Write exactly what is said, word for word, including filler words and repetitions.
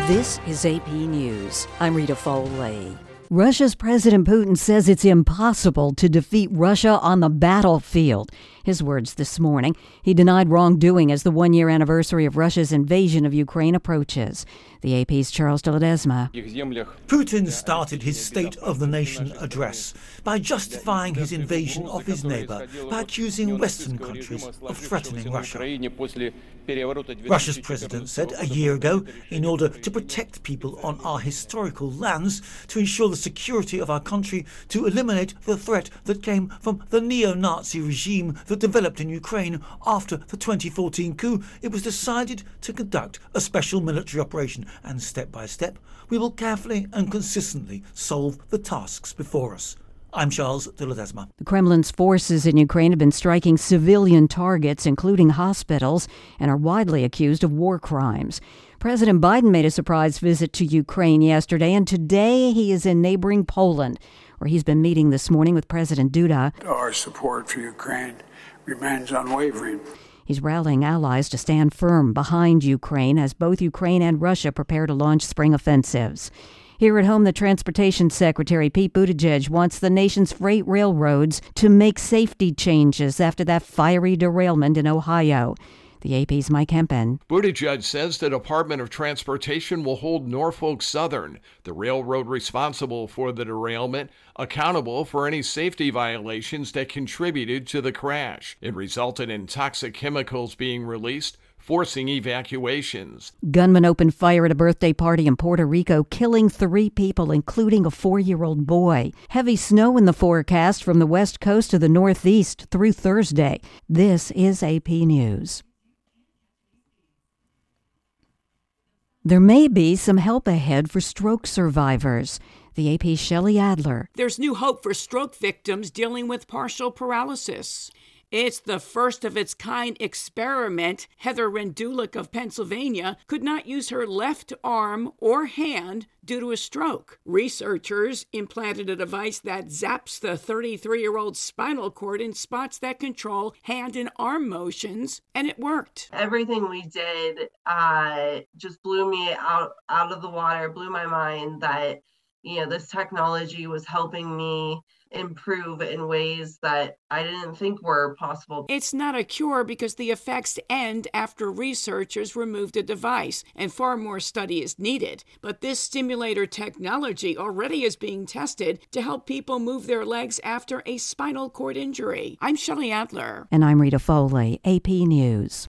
This is A P News. I'm Rita Foley. Russia's President Putin says it's impossible to defeat Russia on the battlefield. His words this morning. He denied wrongdoing as the one-year anniversary of Russia's invasion of Ukraine approaches. The A P's Charles de Ledesma. Putin started his State of the Nation address by justifying his invasion of his neighbor by accusing Western countries of threatening Russia. Russia's president said a year ago, in order to protect people on our historical lands, to ensure the security of our country, to eliminate the threat that came from the neo-Nazi regime that developed in Ukraine after the twenty fourteen coup, it was decided to conduct a special military operation, and step by step we will carefully and consistently solve the tasks before us. I'm Charles de Ledesma. The Kremlin's forces in Ukraine have been striking civilian targets, including hospitals, and are widely accused of war crimes. President Biden made a surprise visit to Ukraine yesterday, and today he is in neighboring Poland, where he's been meeting this morning with President Duda. Our support for Ukraine remains unwavering. He's rallying allies to stand firm behind Ukraine as both Ukraine and Russia prepare to launch spring offensives. Here at home, the Transportation Secretary, Pete Buttigieg, wants the nation's freight railroads to make safety changes after that fiery derailment in Ohio. The A P's Mike Hempen. Buttigieg says the Department of Transportation will hold Norfolk Southern, the railroad responsible for the derailment, accountable for any safety violations that contributed to the crash. It resulted in toxic chemicals being released, forcing evacuations. Gunmen opened fire at a birthday party in Puerto Rico, killing three people, including a four-year-old boy. Heavy snow in the forecast from the west coast to the northeast through Thursday. This is A P News. There may be some help ahead for stroke survivors. The A P's Shelley Adler. There's new hope for stroke victims dealing with partial paralysis. It's the first of its kind experiment. Heather Rendulic of Pennsylvania could not use her left arm or hand due to a stroke. Researchers implanted a device that zaps the thirty-three-year-old spinal cord in spots that control hand and arm motions, and it worked. Everything we did uh, just blew me out, out of the water, blew my mind that, you know, this technology was helping me improve in ways that I didn't think were possible. It's not a cure because the effects end after researchers remove the device, and far more study is needed. But this stimulator technology already is being tested to help people move their legs after a spinal cord injury. I'm Shelley Adler. And I'm Rita Foley, A P News.